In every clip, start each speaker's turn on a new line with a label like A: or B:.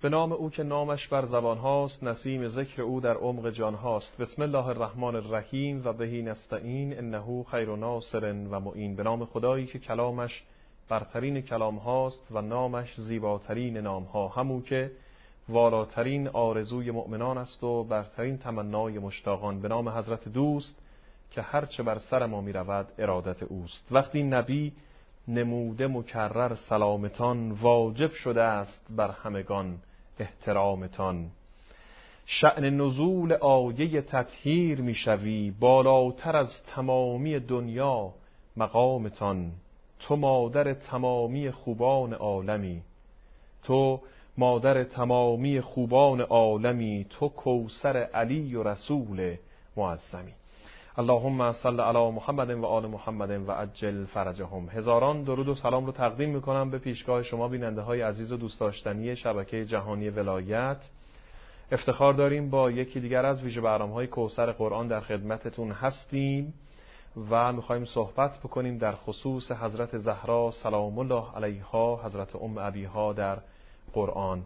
A: به نام او که نامش بر زبان هاست، نسیم ذکر او در عمق جان هاست. بسم الله الرحمن الرحیم و بهی نستعین انه خیر ناصر و معین. به نام خدایی که کلامش برترین کلام هاست و نامش زیباترین نام ها، همون که والاترین آرزوی مؤمنان است و برترین تمنای مشتاقان. به نام حضرت دوست که هرچه بر سر ما می رود ارادت اوست. وقتی نبی نموده مکرر سلامتان، واجب شده است بر همگان احترامتان. شأن نزول آیه تطهیر می شوی، بالاتر از تمامی دنیا مقامتان. تو مادر تمامی خوبان عالمی، تو مادر تمامی خوبان عالمی، تو کوثر علی و رسول معظمی. اللهم صل علی محمد و آل محمد و عجل فرجهم. هزاران درود و سلام رو تقدیم میکنم به پیشگاه شما بیننده های عزیز و دوست داشتنی شبکه جهانی ولایت. افتخار داریم با یکی دیگر از ویژه برنامه‌های کوثر قرآن در خدمتتون هستیم و میخوایم صحبت بکنیم در خصوص حضرت زهرا سلام الله علیها، حضرت ام ابیها در قرآن.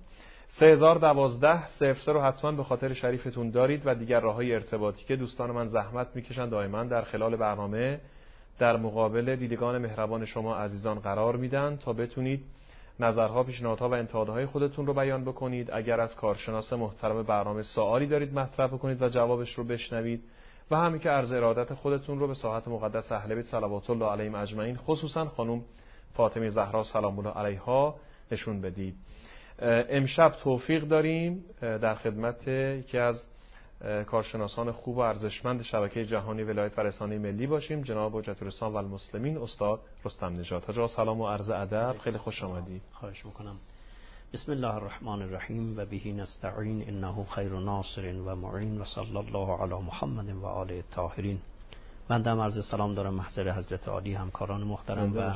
A: 3012 03 رو حتما به خاطر شریفتون دارید و دیگر راههای ارتباطی که دوستان من زحمت میکشن دائما در خلال برنامه در مقابل دیدگان مهربان شما عزیزان قرار میدن تا بتونید نظرها، پیشنهادها و انتقادهای خودتون رو بیان بکنید. اگر از کارشناس محترم برنامه سوالی دارید مطرح بکنید و جوابش رو بشنوید و همین که عرض ارادت خودتون رو به ساحت مقدس اهل بیت صلوات الله علیهم اجمعین، خصوصا خانم فاطمه زهرا سلام الله علیها نشون بدید. امشب توفیق داریم در خدمت یکی از کارشناسان خوب و ارزشمند شبکه جهانی ولایت و رسانه ملی باشیم، جناب حجت الاسلام و المسلمین استاد رستم نژاد. حاج سلام و عرض ادب، خیلی خوش آمدید.
B: خواهش میکنم. بسم الله الرحمن الرحیم و بهی نستعین انه خیر ناصر و معین و صلی الله علی محمد و آله الطاهرین. من دم عرض سلام دارم محضر حضرت عالی، همکاران محترم و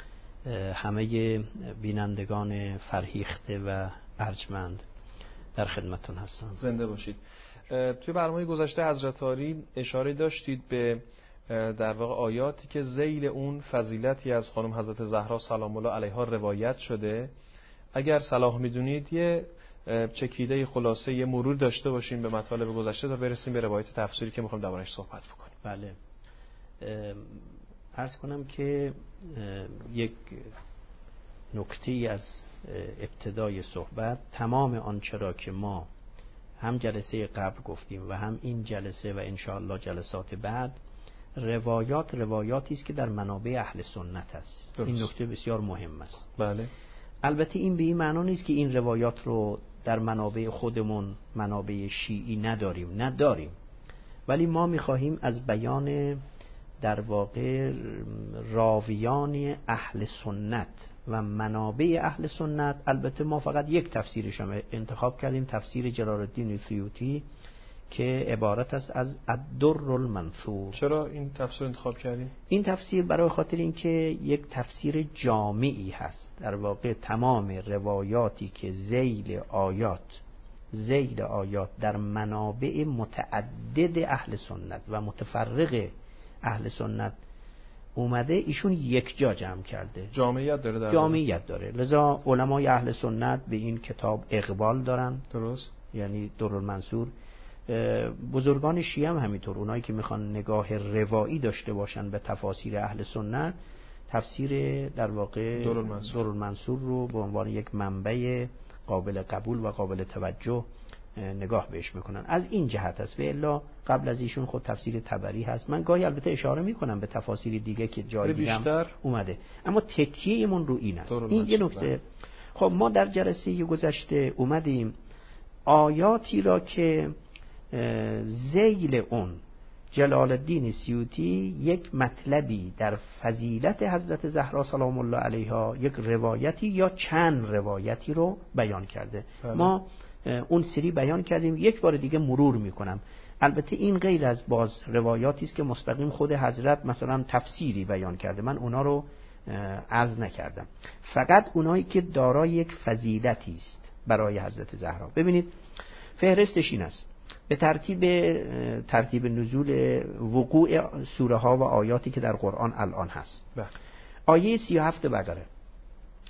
B: همه بینندگان فرهیخته و ارجمند در خدمتتون هستم.
A: زنده باشید. توی برنامه گذشته حضرت عالی اشاره داشتید به در واقع آیاتی که ذیل اون فضیلتی از خانم حضرت زهرا سلام الله علیها روایت شده. اگر صلاح میدونید یه چکیده خلاصه، یه مرور داشته باشیم به مطالب گذشته تا برسیم به روایت تفسیری که میخوایم دربارش صحبت بکنیم.
B: بله. عرض کنم که یک نکته از ابتدای صحبت، تمام آنچه را که ما هم جلسه قبل گفتیم و هم این جلسه و انشاءالله جلسات بعد، روایاتی است که در منابع اهل سنت است. درست. این نکته بسیار مهم است.
A: بله.
B: البته این به این معنا نیست که این روایات رو در منابع خودمون، منابع شیعی نداریم، ولی ما می‌خواهیم از بیان در واقع راویان اهل سنت و منابع اهل سنت، البته ما فقط یک تفسیرش هم انتخاب کردیم، تفسیر جلال الدین سیوطی که عبارت است از الدر المنثور.
A: چرا این تفسیر انتخاب کردیم؟
B: این تفسیر برای خاطر اینکه یک تفسیر جامعی هست. در واقع تمام روایاتی که ذیل آیات در منابع متعدد اهل سنت و متفرق اهل سنت اومده، ایشون یک جا جمع کرده. جامعیت داره. لذا علمای اهل سنت به این کتاب اقبال دارن.
A: درست.
B: یعنی درالمنصور. بزرگان شیعه هم همینطور، اونایی که میخوان نگاه روایی داشته باشن به تفاسیر اهل سنت، تفسیر در واقع درالمنصور رو به عنوان یک منبع قابل قبول و قابل توجه نگاه بهش میکنن. از این جهت است. و الا قبل از ایشون خود تفسیر طبری هست. من گاهی البته اشاره میکنم به تفاسیر دیگه که جای دیگه اومده، اما تکیه‌مون رو این است. این یه نکته. خب ما در جلسه گذشته اومدیم آیاتی را که ذیل اون جلال الدین سیوطی یک مطلبی در فضیلت حضرت زهرا سلام الله علیها، یک روایتی یا چند روایتی رو بیان کرده. ما اون سری بیان کردیم، یک بار دیگه مرور میکنم. البته این غیر از باز روایاتی است که مستقیم خود حضرت مثلا تفسیری بیان کرده، من اونا رو عرض نکردم، فقط اونایی که دارای یک فضیلتی است برای حضرت زهرا. ببینید فهرستش این است به ترتیب نزول وقوع سوره ها و آیاتی که در قرآن الان هست. آیه 37 بقره: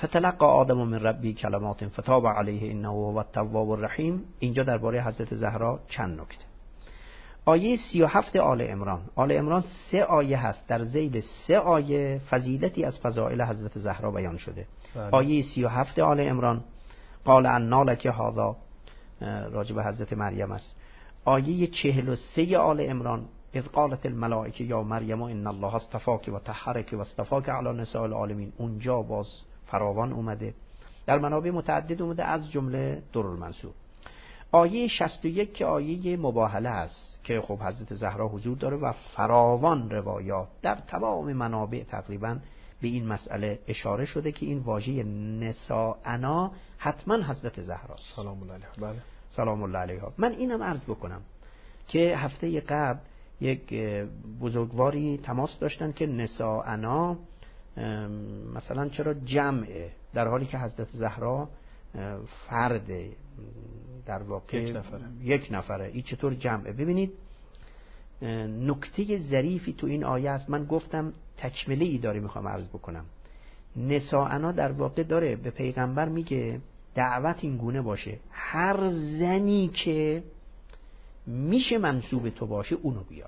B: فتلقى آدم من ربی کلمات فتاب علیه انه هو التواب الرحیم. اینجا درباره حضرت زهرا چند نکته. آیه 37 آل عمران. آل عمران 3 آیه هست، در ذیل 3 آیه فضیلتی از فضائل حضرت زهرا بیان شده. آیه 37 آل عمران قال انا لک هذا، راجب حضرت مریم است. آیه 43 آل عمران اذ قالت الملائکه یا مریم ان الله اصطفاک و طهرک و اصطفاک علی نساء العالمین، اونجا باز فراوان اومده. در منابع متعدد اومده از جمله درالمنصور. آیه 61 که آیه مباهله است که خب حضرت زهرا حضور داره و فراوان روایات در تمام منابع تقریبا به این مسئله اشاره شده که این واژه نساءنا حتما حضرت زهراست
A: سلام الله علیها. بله
B: سلام الله علیها. من اینم عرض بکنم که هفته قبل یک بزرگواری تماس داشتن که نساءنا مثلا چرا جمعه، در حالی که حضرت زهرا فرد در واقع یک نفره، این چطور جمعه؟ ببینید نکته ظریفی تو این آیه است. من گفتم تکمله ای داره میخوام عرض بکنم. نساءنا در واقع داره به پیغمبر میگه دعوت این گونه باشه هر زنی که میشه منسوب تو باشه اونو بیار،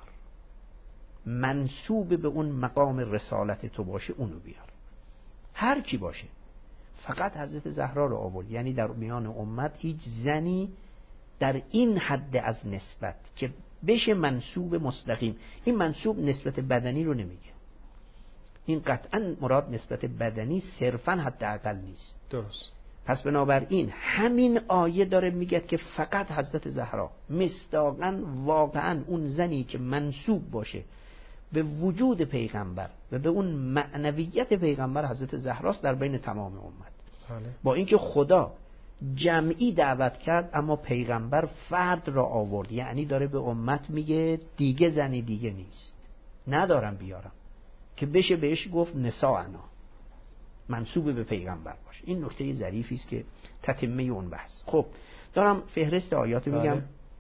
B: منسوب به اون مقام رسالت تو باشه اونو بیار، هر کی باشه. فقط حضرت زهرا رو آورد، یعنی در میان امت هیچ زنی در این حد از نسبت که بشه منسوب مستقیم. این منسوب نسبت بدنی رو نمیگه، این قطعا مراد نسبت بدنی صرفا حداقل نیست.
A: درست.
B: پس بنابراین همین آیه داره میگه که فقط حضرت زهرا مصداقاً واقعاً اون زنی که منسوب باشه به وجود پیغمبر و به اون معنویت پیغمبر حضرت زهراست در بین تمام امت. با اینکه خدا جمعی دعوت کرد اما پیغمبر فرد را آورد، یعنی داره به امت میگه دیگه زنی دیگه نیست، ندارم بیارم که بشه بهش گفت نساءنا، منسوب به پیغمبر باشه. این نکته ظریفی است که تتمه اون بحث. خب دارم فهرست آیات میگم.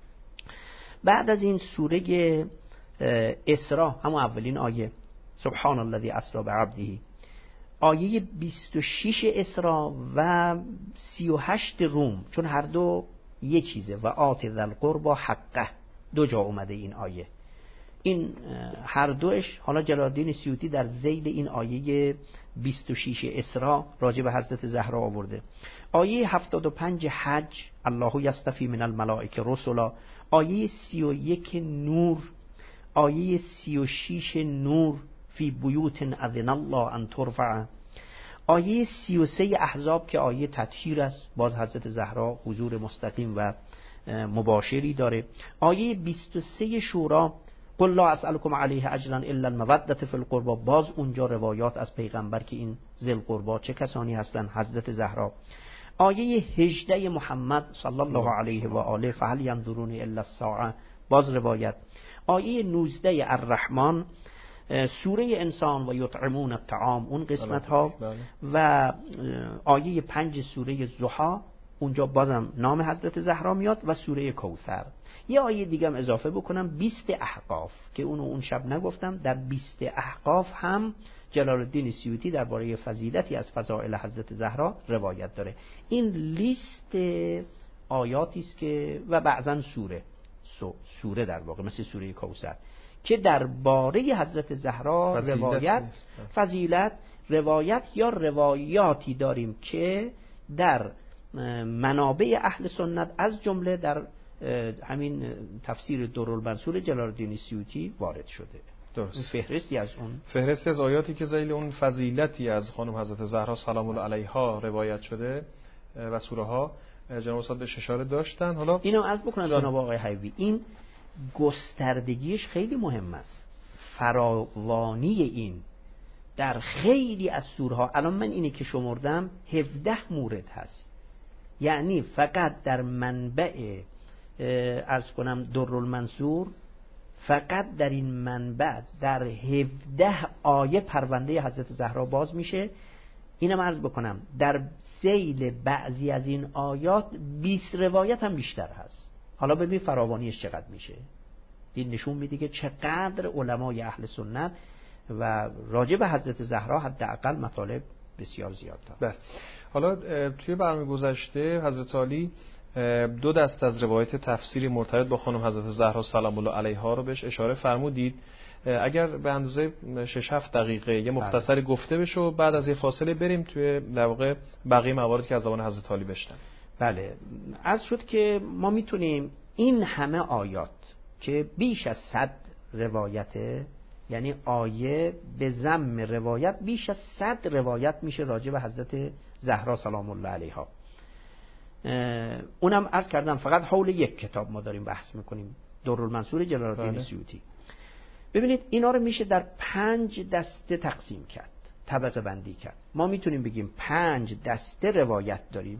B: بعد از این سوره اسراء، همون اولین آیه سبحان الذی اسری بعبده، آیه 26 اسراء و 38 روم، چون هر دو یه چیزه، و آت ذی القربی حقه، دو جا اومده این آیه. این هر دوش حالا جلال‌الدین سیوطی در ذیل این آیه 26 اسراء راجع به حضرت زهرا آورده. آیه 75 حج الله یصطفی من الملائکه رسلا، آیه 31 نور، آیه 36 نور فی بیوت اذن الله ان ترفع، آیه 33 احزاب که آیه تطهیر است، باز حضرت زهرا حضور مستقیم و مباشری داره. آیه 23 شورا قل لا اسألكم علیه اجرا الا المودة فی القربى، باز اونجا روایات از پیغمبر که این ذی القربى چه کسانی هستند، حضرت زهرا. آیه 18 محمد صلی الله علیه و آله فهل ینظرون الا الساعه، باز روایت. آیه 19 الرحمن، سوره انسان و یطعمون الطعام، اون قسمت ها، و آیه 5 سوره ضحی، اونجا بازم نام حضرت زهرا میاد، و سوره کوثر. یه آیه دیگه هم اضافه بکنم، 20 احقاف که اون شب نگفتم، در 20 احقاف هم جلال‌الدین سیوطی درباره فضیلتی از فضائل حضرت زهرا روایت داره. این لیست آیاتی است که و بعضا سوره در واقع مثل سوره کوثر که درباره حضرت زهرا روایت فضیلت روایت یا روایاتی داریم که در منابع اهل سنت از جمله در همین تفسیر درالمنصور جلال‌الدین سیوطی وارد شده.
A: درست.
B: فهرستی از اون،
A: فهرستی از آیاتی که ذیل اون فضیلتی از خانم حضرت زهرا سلام الله علیها روایت شده و سوره ها جناب استاد به اشاره داشتن. حالا
B: اینو عرض بکنم جناب آقای حبیبی، این گستردگیش خیلی مهم است، فراوانی این در خیلی از سوره ها. الان من اینی که شمردم 17 مورد هست، یعنی فقط در منبع از کنم درالمنصور، فقط در این منبع در 17 آیه پرونده حضرت زهرا باز میشه. اینم عرض بکنم در ذیل بعضی از این آیات 20 روایت هم بیشتر هست. حالا ببین فراوانیش چقدر میشه. این نشون میده که چقدر علمای اهل سنت و راجع به حضرت زهرا حداقل مطالب بسیار زیادتر.
A: بله. حالا توی برنامه گذشته حضرت عالی 2 دست از روایت تفسیری مرتبط با خانم حضرت زهرا سلام الله علیها رو بهش اشاره فرمودید. اگر به اندازه 6-7 دقیقه یه مختصری گفته بشه و بعد از یه فاصله بریم توی در واقع بقیه مواردی که از زبان حضرت عالی بشنویم.
B: بله، عرض شد که ما میتونیم این همه آیات که بیش از 100 روایته، یعنی آیه به ضم روایت بیش از 100 روایت میشه راجع به حضرت زهرا سلام الله علیها. اونم عرض کردم فقط حول یک کتاب ما داریم بحث میکنیم، درالمنصور جلال الدین سیوطی. ببینید اینا رو میشه در 5 دسته تقسیم کرد، طبقه بندی کرد. ما میتونیم بگیم 5 دسته روایت داریم.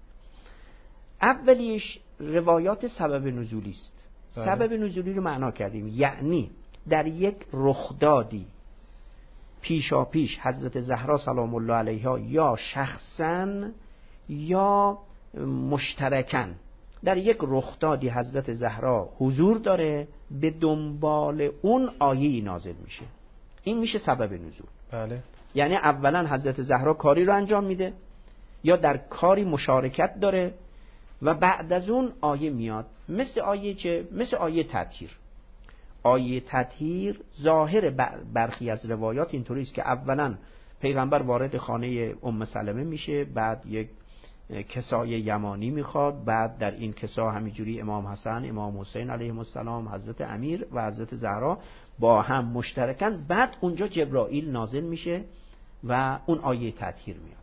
B: اولیش روایات سبب نزولی است. سبب نزولی رو معنا کردیم، یعنی در یک رخدادی پیشا پیش حضرت زهرا سلام الله علیها یا شخصاً یا مشترکاً در یک رخدادی حضرت زهرا حضور داره، به دنبال اون آیه نازل میشه. این میشه سبب نزول.
A: بله.
B: یعنی اولا حضرت زهرا کاری رو انجام میده یا در کاری مشارکت داره و بعد از اون آیه میاد. مثل آیه چه؟ مثل آیه تطهیر. آیه تطهیر ظاهر برخی از روایات اینطوری است که اولا پیغمبر وارد خانه ام سلمه میشه، بعد یک کسای یمانی میخواد، بعد در این کسا همینجوری امام حسن، امام حسین علیهم السلام، حضرت امیر و حضرت زهرا با هم مشترکن، بعد اونجا جبرائیل نازل میشه و اون آیه تطهیر میاد.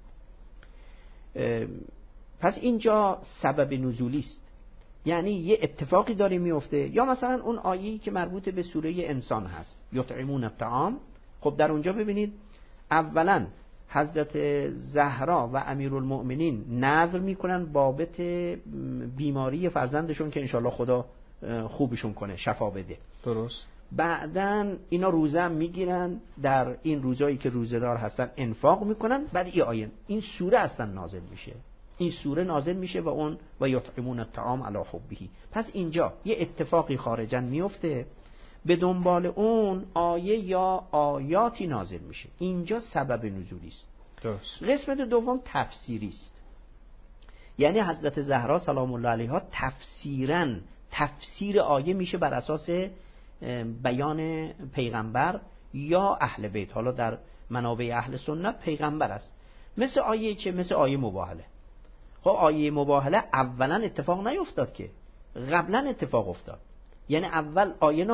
B: پس اینجا سبب نزولی است، یعنی یه اتفاقی داره میفته. یا مثلا اون آیه‌ای که مربوط به سوره انسان هست، یطعمون الطعام. خب در اونجا ببینید اولا حضرت زهرا و امیرالمؤمنین نذر میکنن بابت بیماری فرزندشون که انشالله خدا خوبشون کنه، شفا بده.
A: درست.
B: بعدن اینا روزه هم میگیرن، در این روزایی که روزه‌دار هستن انفاق میکنن. بعد این سوره اصلا نازل میشه. این سوره نازل میشه و اون و یطعمون الطعام علی حبه. پس اینجا یه اتفاقی خارجاً میفته، به دنبال اون آیه یا آیاتی نازل میشه. اینجا سبب نزولی است.
A: درست.
B: قسمت دوم تفسیری است، یعنی حضرت زهرا سلام الله علیها تفسیر آیه میشه بر اساس بیان پیغمبر یا اهل بیت. حالا در منابع اهل سنت پیغمبر است. مثل آیه چه؟ مثل آیه مباهله. خب آیه مباهله اولا اتفاق نیفتاد که، قبلا اتفاق افتاد. یعنی اول آیه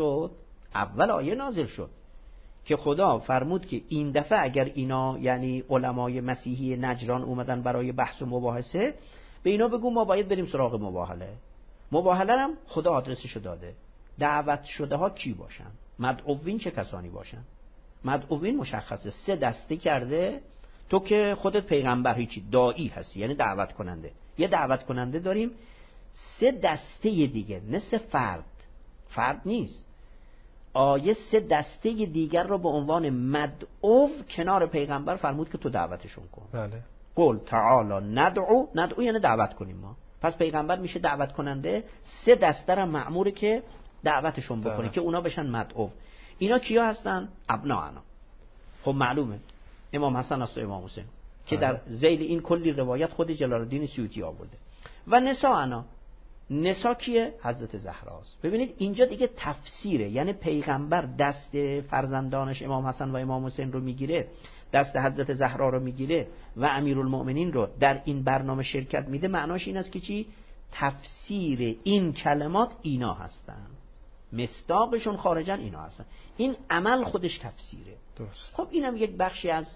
B: نازل شد که خدا فرمود که این دفعه اگر اینا، یعنی علمای مسیحی نجران اومدن برای بحث و مباحثه، به اینا بگو ما باید بریم سراغ مباهله هم خدا آدرسشو داده. دعوت شده ها کی باشن؟ مدعوین چه کسانی باشن؟ مدعوین مشخصه، 3 دسته کرده. تو که خودت پیغمبر هیچی، داعی هستی، یعنی دعوت کننده. یه دعوت کننده داریم. 3 دسته دیگه، مثل فرد نیست. آیه 3 دسته دیگر رو به عنوان مدعو کنار پیغمبر فرمود که تو دعوتشون کن.
A: بله.
B: قل تعالی ندعو یعنی دعوت کنیم ما. پس پیغمبر میشه دعوت کننده. 3 دسته را مأموره که دعوتشون بکنه که اونا بشن مدعو. اینا کیا هستن؟ ابناءنا. خب معلومه امام حسن است و امام حسین که در ذیل این کلی روایت خود جلال الدین سیوطی آورده. و نسا کیه؟ حضرت زهراست. ببینید اینجا دیگه تفسیره، یعنی پیغمبر دست فرزندانش امام حسن و امام حسین رو میگیره، دست حضرت زهرا رو میگیره و امیرالمؤمنین رو در این برنامه شرکت میده. معناش این است که چی؟ تفسیر این کلمات اینا هستن، مصداقشون خارجن اینا هستن. این عمل خودش تفسیره.
A: درست.
B: خب اینم یک بخشی از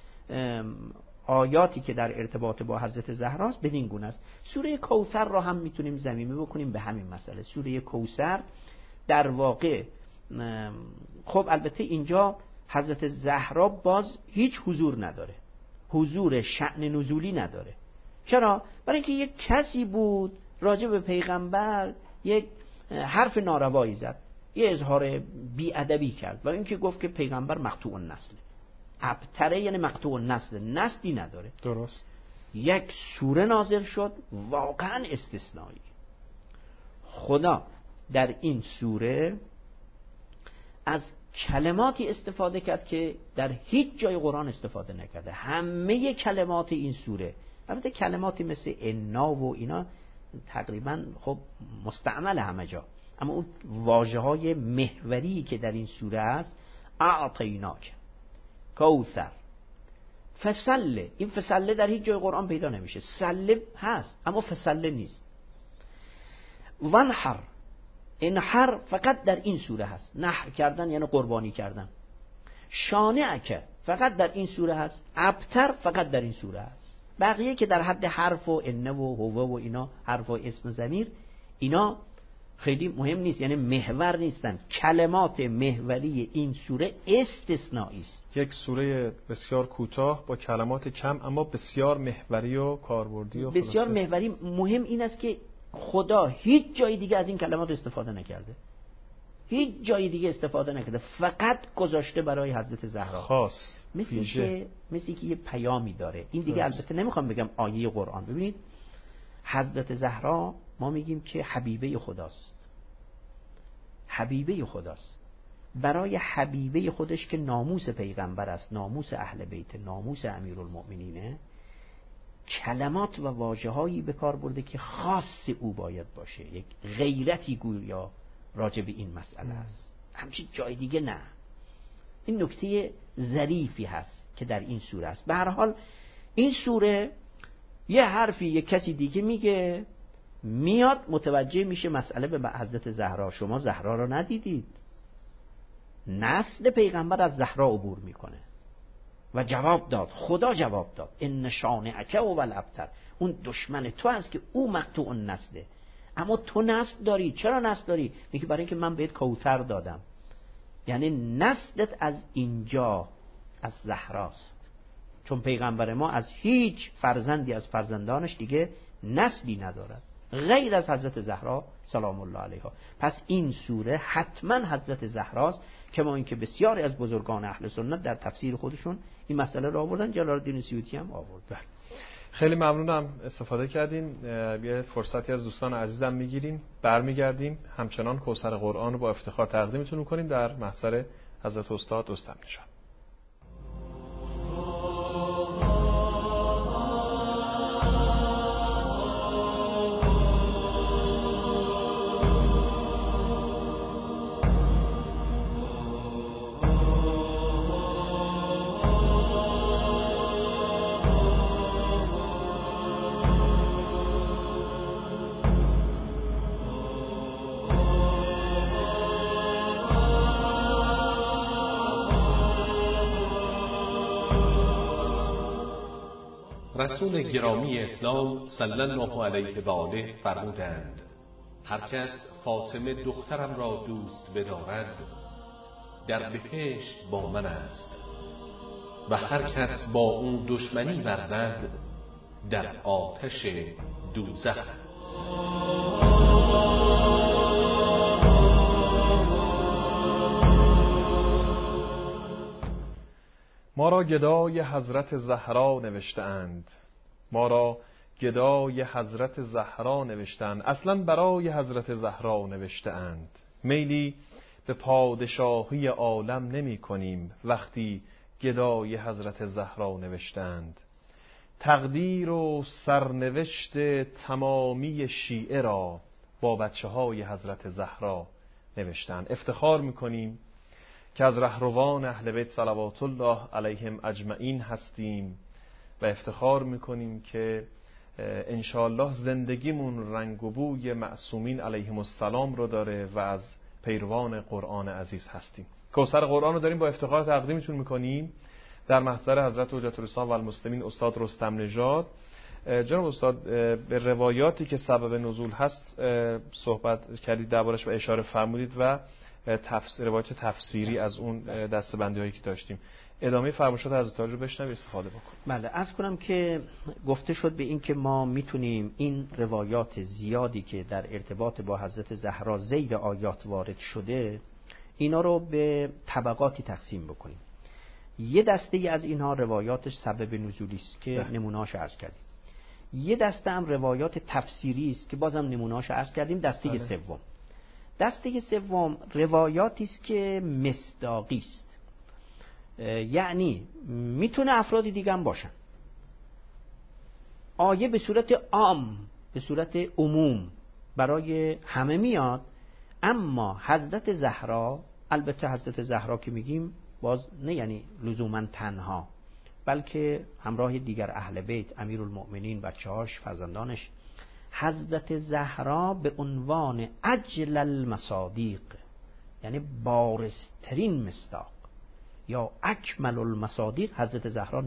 B: آیاتی که در ارتباط با حضرت زهراست بدین گونه است. سوره کوثر را هم میتونیم ضمیمه بکنیم به همین مسئله. سوره کوثر در واقع خب البته اینجا حضرت زهرا باز هیچ حضور نداره، حضور شأن نزولی نداره. چرا؟ برای اینکه یک کسی بود راجع به پیغمبر یک حرف ناروایی زد، یه اظهار بی‌ادبی کرد و اینکه گفت که پیغمبر مقطوع النسل. ابتره یعنی مقطوع النسل، نسلی نداره.
A: درست.
B: یک سوره نازل شد واقعا استثنایی. خدا در این سوره از کلماتی استفاده کرد که در هیچ جای قرآن استفاده نکرده. همه کلمات این سوره، البته کلماتی مثل انا و اینا تقریبا خب مستعمل همه جا، اما اون واژه‌های محوری که در این سوره هست، اعطیناک، کوثر، فصله. این فصله در هیچ جای قرآن پیدا نمیشه. سله هست اما فصله نیست. وانحر، انحر فقط در این سوره هست. نحر کردن یعنی قربانی کردن. شانعک فقط در این سوره هست. ابتر فقط در این سوره هست. بقیه که در حد حرف و انه و هو و اینا، حرف و اسم ضمیر، اینا خیلی مهم نیست، یعنی محور نیستن. کلمات محوری این سوره استثنایی است.
A: یک سوره بسیار کوتاه با کلمات کم اما بسیار محوری و کاربردی و
B: بسیار محوری. مهم این است که خدا هیچ جای دیگه از این کلمات استفاده نکرده، هیچ جای دیگه استفاده نکرده، فقط گذاشته برای حضرت زهرا
A: خاص.
B: مثل که یه پیامی داره. این دیگه البته نمیخوام بگم آیه قرآن. ببینید حضرت زهرا ما میگیم که حبیبه خداست، حبیبه خداست. برای حبیبه خودش که ناموس پیغمبر است، ناموس اهل بیت، ناموس امیرالمؤمنینه، کلمات و واژه‌هایی به کار برده که خاص او باید باشه. یک غیرتی گویا راجع به این مسئله است، همچین جای دیگه نه. این نکته ظریفی هست که در این سوره است. به هر حال این سوره یه حرفی یه کسی دیگه میگه، میاد متوجه میشه مسئله به حضرت زهرا. شما زهرا رو ندیدید؟ نسل پیغمبر از زهرا عبور میکنه. و جواب داد، خدا جواب داد، ان شانئک هو الابتر. اون دشمن تو است که او مقطوع نسله، اما تو نسل داری. چرا نسل داری؟ میگه برای اینکه من بهت کوثر دادم. یعنی نسلت از اینجا از زهراست، چون پیغمبر ما از هیچ فرزندی از فرزندانش دیگه نسلی ندارد غیر از حضرت زهرا سلام الله علیها. پس این سوره حتما حضرت زهراست، کما اینکه بسیاری از بزرگان اهل سنت در تفسیر خودشون این مسئله را آوردن. جلال الدین سیوطی هم آورد.
A: خیلی ممنونم استفاده کردین. یه فرصتی از دوستان عزیزم میگیریم، برمیگردیم همچنان کوثر قرآن رو با افتخار تقدیمتون میکنیم در محضر حضرت استاد رستم نژاد.
C: رسول گرامی اسلام صلی الله علیه و آله فرمودند: هر کس فاطمه دخترم را دوست بدارد در بهشت با من است و هر کس با اون دشمنی ورزد در آتش دوزخ است.
A: ما را گدای حضرت زهرا نوشته‌اند، ما را گدای حضرت زهرا نوشته‌اند، اصلا برای حضرت زهرا نوشته‌اند. میلی به پادشاهی عالم نمی کنیم وقتی گدای حضرت زهرا نوشته‌اند. تقدیر و سرنوشت تمامی شیعه را با بچه‌های حضرت زهرا نوشته‌اند. افتخار می‌کنیم که از رهروان اهل بیت صلوات الله علیهم اجمعین هستیم و افتخار میکنیم که انشاءالله زندگیمون رنگ و بوی معصومین علیهم السلام رو داره و از پیروان قرآن عزیز هستیم. کوثر قرآن رو داریم با افتخار تقدیمتون میکنیم در محضر حضرت حجت الاسلام و المسلمین استاد رستم نژاد. جناب استاد، به روایاتی که سبب نزول هست صحبت کردید دربارش و اشاره فرمودید و روایت تفسیری از اون دسته‌بندی هایی که داشتیم. ادامه فرمایشات حضرت رو بشنویم، استفاده بکنیم.
B: بله، عرض کنم که گفته شد به این که ما میتونیم این روایات زیادی که در ارتباط با حضرت زهرا زیر آیات وارد شده، اینا رو به طبقاتی تقسیم بکنیم. یه دسته از اینها روایاتش سبب نزولی است که نمونه‌اش عرض کردیم. یه دسته هم روایات تفسیری است که بازم نمونه‌اش عرض کردیم. دسته سوم، دسته سوم روایاتی است که مصداقی است، یعنی میتونه افراد دیگه هم باشن. آیه به صورت عام، به صورت عموم برای همه میاد، اما حضرت زهرا، البته حضرت زهرا که میگیم باز نه یعنی لزوما تنها، بلکه همراه دیگر اهل بیت، امیرالمؤمنین، بچه‌هاش، فرزندانش. حضرت زهرا به عنوان اجل المصادیق، یعنی بارزترین مصداق یا اکمل المصادیق، حضرت زهرا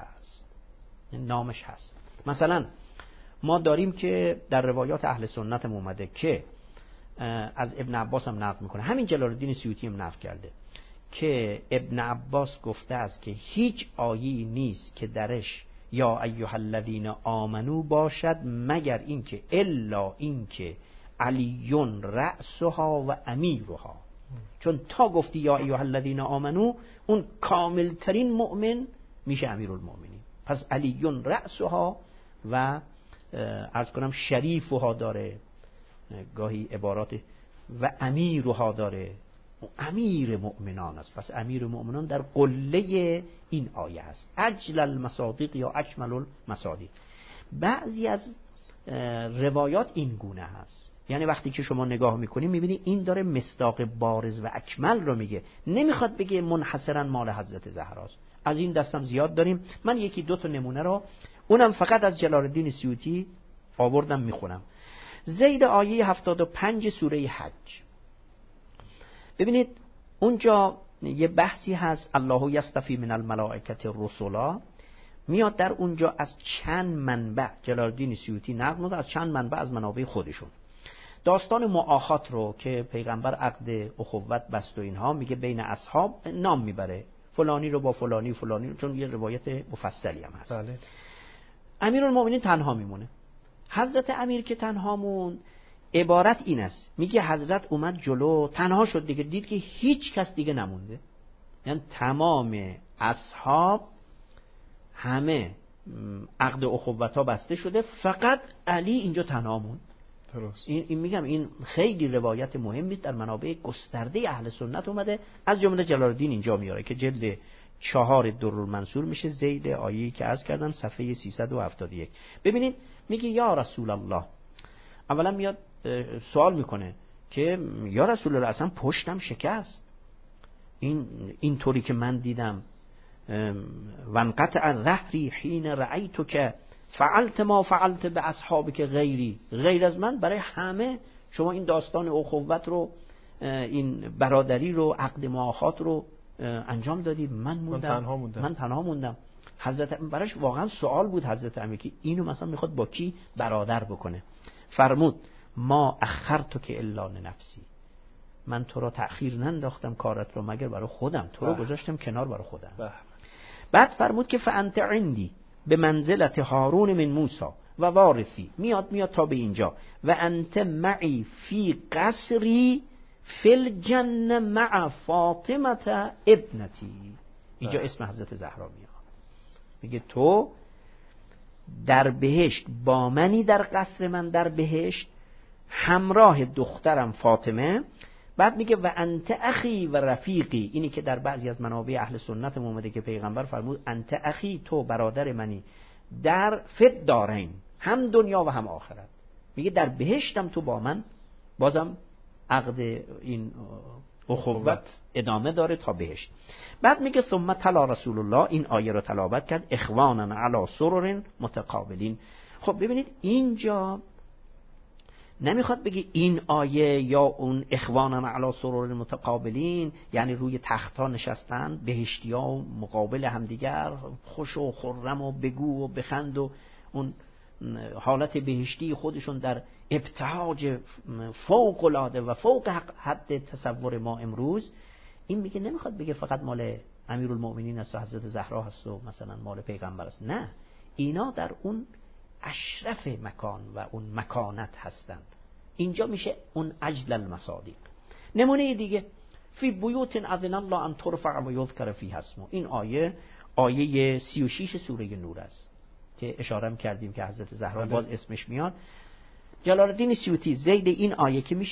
B: نامش هست. مثلا ما داریم که در روایات اهل سنت اومده که از ابن عباس هم نقل میکنه، همین جلال الدین سیوطی هم نقل کرده که ابن عباس گفته است که هیچ آیه‌ای نیست که درش یا ایها الذین آمنو باشد مگر اینکه الا اینکه علی رأسها و امیرها. چون تا گفتی یا ایها الذین آمنو، اون کاملترین مؤمن میشه امیرالمؤمنین. پس علی رأسها و عرض کنم شریفها داره، گاهی عبارات و امیرها داره، امیر مؤمنان است. پس امیر مؤمنان در قله این آیه است، اجل المصادیق یا اکمل المصادیق. بعضی از روایات این گونه هست، یعنی وقتی که شما نگاه میکنی میبینی این داره مصداق بارز و اکمل رو میگه، نمیخواد بگه منحصرا مال حضرت زهراست. از این دستم زیاد داریم، من یکی دو تا نمونه رو اونم فقط از جلال الدین سیوطی آوردم میخونم. زید آیه 75 سوره حج، ببینید اونجا یه بحثی هست، الله یصطفی من الملائکه رسلا، میاد در اونجا از چند منبع، جلال الدین سیوطی نقل میکنه از چند منبع از منابع خودشون، داستان مؤاخات رو که پیغمبر عقد اخوت بست و اینها، میگه بین اصحاب نام میبره، فلانی رو با فلانی، فلانی رو، چون یه روایت مفصلی هم هست.
A: بله.
B: امیرالمؤمنین تنها میمونه. حضرت امیر که تنها موند، عبارت این است، میگه حضرت اومد جلو، تنها شد دیگه، دید که هیچ کس دیگه نمونده، یعنی تمام اصحاب همه عقد اخوت ها بسته شده، فقط علی اینجا تنها موند.
A: درست.
B: این میگم این خیلی روایت مهمی است، در منابع گسترده اهل سنت اومده، از جمله جلال الدین اینجا میاره که جلد 4 درالمنصور میشه، زید آیه‌ای که عرض کردم صفحه 371. ببینید میگه یا رسول الله، اولا میاد سوال میکنه که یا رسول الله اصلا پشتم شکست، این طوری که من دیدم، وانقطع ظهری حین رأیتک فعلت ما فعلت به اصحابک غیری، غیر از من برای همه شما این داستان اخوت رو، این برادری رو، عقد مؤاخات رو انجام دادی، من تنها موندم. حضرت براش واقعا سوال بود حضرت امیر که اینو مثلا میخواد با کی برادر بکنه. فرمود ما اخرتک الا لنفسی، من تو را تأخیر ننداختم کارت رو مگر برای خودم، تو رو گذاشتم کنار برای خودم. بعد فرمود که فانت عندی به منزلت هارون من موسی و وارثی، میاد تا به اینجا، و انت معی فی قصری فی الجنه مع فاطمه ابنتی. اینجا اسم حضرت زهرا میاد، میگه تو در بهشت با منی، در قصر من در بهشت، همراه دخترم فاطمه. بعد میگه و انت اخی و رفیقی، اینی که در بعضی از منابع اهل سنت اومده که پیغمبر فرمود انت اخی، تو برادر منی، در فد دارین، هم دنیا و هم آخرت. میگه در بهشتم تو با من، بازم عقد این اخوت ادامه داره تا بهشت. بعد میگه ثم تلا رسول الله، این آیه رو تلاوت کرد، اخوانا علی سرر متقابلین. خب ببینید اینجا نمیخواد بگی این آیه یا اون اخوانا علی سرر متقابلین یعنی روی تخت‌ها نشستن بهشتی‌ها مقابل همدیگر، خوش و خرم و بگو و بخند و اون حالت بهشتی خودشون در ابتهاج فوق العاده و فوق حد تصور ما امروز. این میگه نمیخواد بگه فقط مال امیرالمؤمنین است و حضرت زهرا هست و مثلا مال پیغمبر است، نه، اینا در اون اشرف مکان و اون مکانت هستند. اینجا میشه اون اجل المصادیق. نمونه دیگه، فی بیوت اذن الله ان ترفع و یذکر فیها اسمه، این آیه 36 سوره نور است که اشاره هم کردیم که حضرت زهرا باز اسمش میاد. جلال الدین سیوطی زید این آیه که میشه